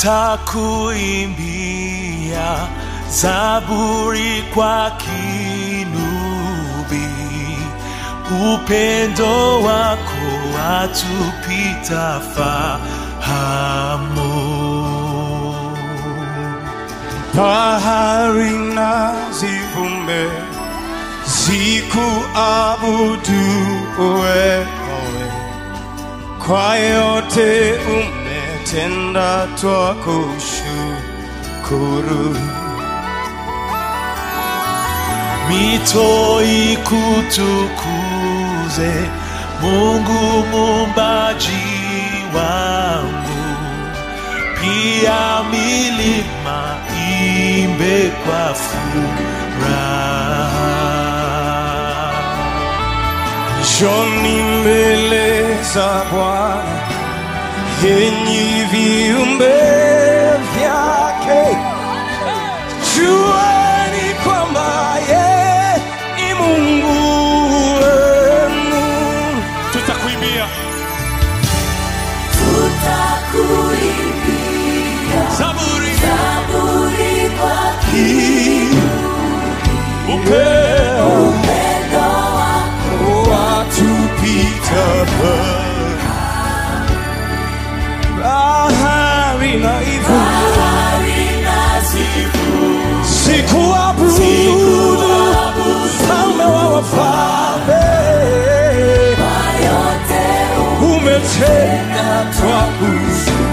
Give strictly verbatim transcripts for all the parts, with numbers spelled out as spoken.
tutakuimbia zaburi kwa kinubi, upendo wako watupita fahamu. Bahari na zivume zikuabudu wewe, kwa yote umetenda twakushukuru. Mito ikutukuze Mungu muumbaji wangu, pia milima imbe kwa furaha. Njoni mbele za Bwana, enyi viumbe vyake, jueni kwamba yeye ni Mungu wenu. Tutakuimbia, tutakuimbia zaburi, zaburi kwa kinubi, upendo wako watupita bahari na zivume zikuabudu mfalme wa wafalme, kwa yote umetenda twakushukuru.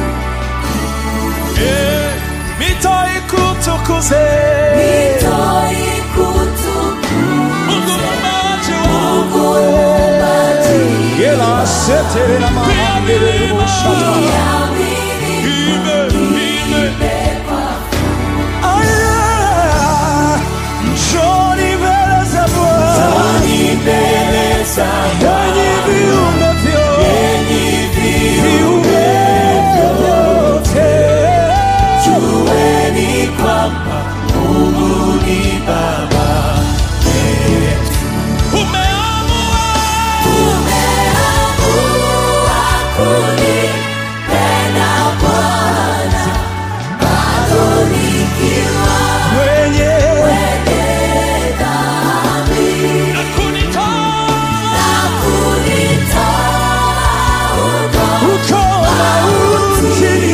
mito ikutukuze mito ikutukuze Mungu muumbaji Mungu muumbaji, Yela sete na maandele moshata imbe, imbe. aya njoni mbele za Bwana, njoni mbele za Bwana, enyi viumbe vyote, enyi viumbe vyote, jueni kwamba Mungu ni Baba. Umeamua Umeamua kunipenda Bwana, bado nikiwa mwenye mwenye dhambi, na kunitoa na kunitoa uko mautini,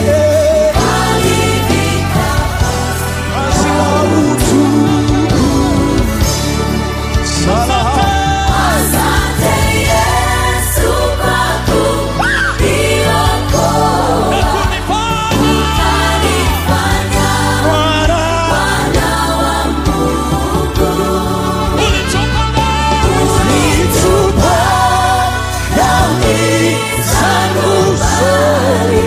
ukanivika basi wa utu sana. Asante Yesu kwa kuniokoa, na kunifanya ukanifanya Bwana mwana wa Mungu. ulitupa ulitupa dhambi zangu zote,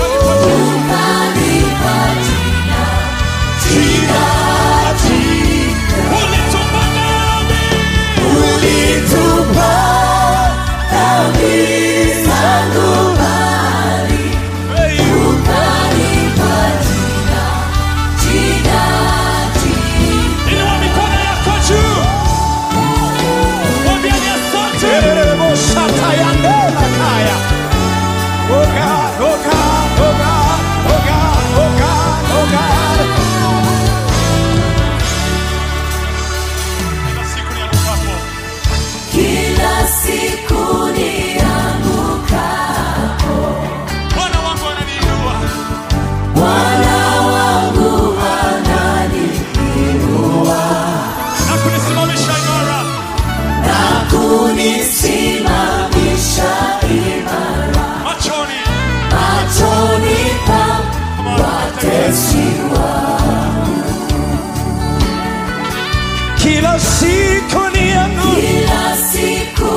Ukanipa jina, jina jipya. ulitupa nami Ulitupa dhambi zangu mbali, ukanipa jina, jina jipya. inua mikono yako juu, mwambie ni asante. Tereremo shata ya ndela kaya. Oh God, oh God, oh God, oh God, oh God, oh God. Kila siku niangukapo, Bwana wangu ananiinua, Bwana wangu ananiinua na kunisimamisha imara. na kunisimamisha imara Machoni machoni pa watesi wangu. Kila siku nianguka, Kila siku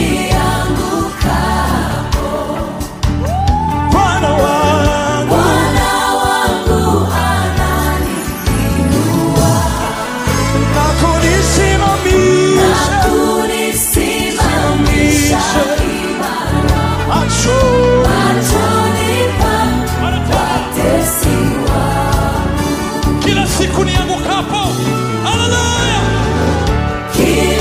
niangukapo, Bwana wangu Bwana wangu ananiinua na na kunisimamisha kunisimamisha imara macho. machoni pa watesi wangu. kila siku niangukapo, haleluya, Kila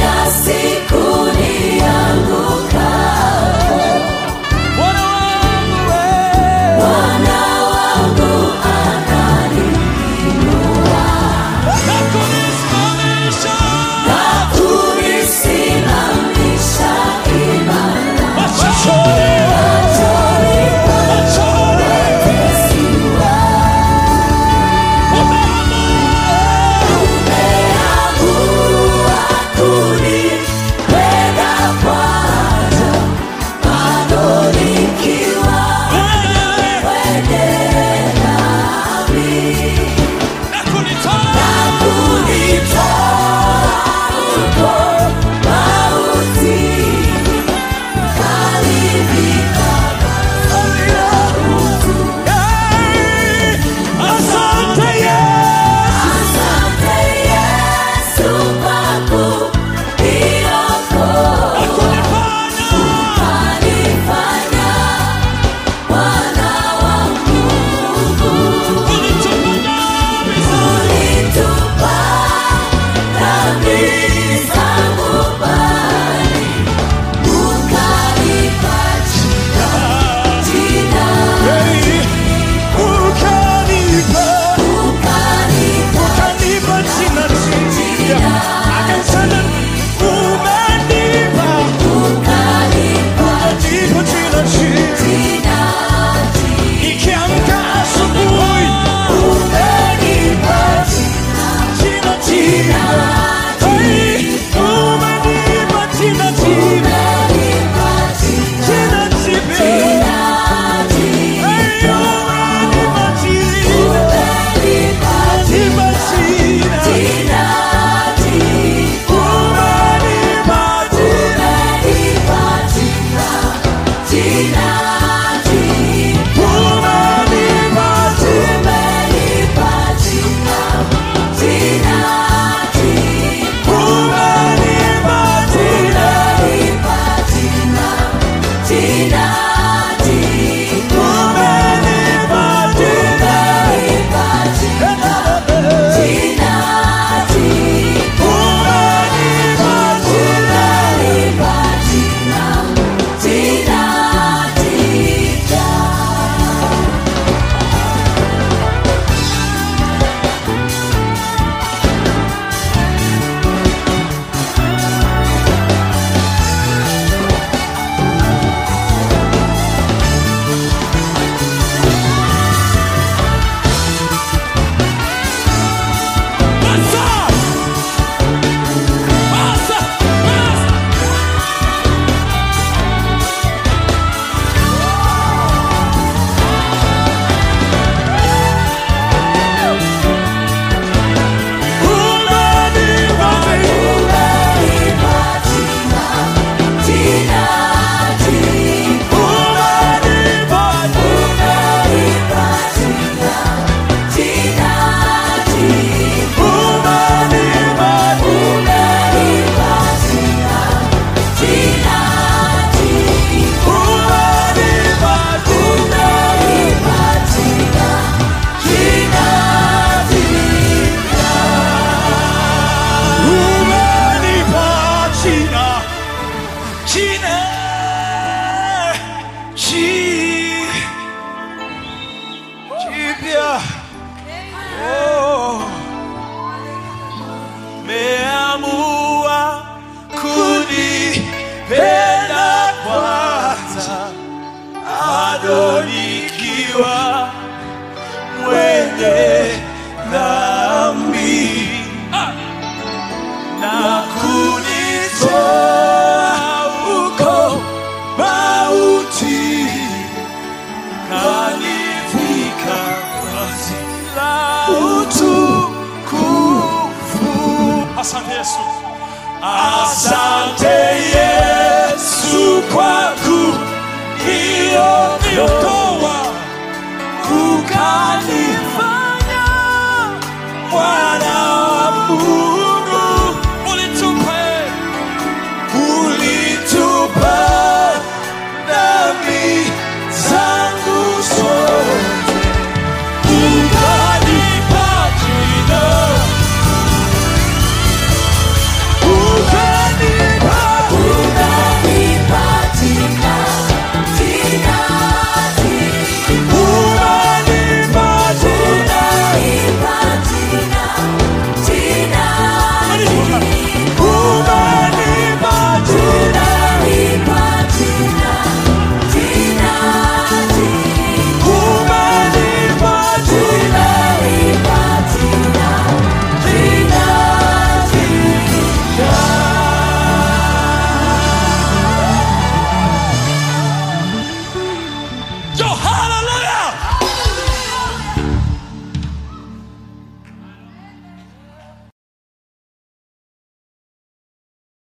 Yesu. Asante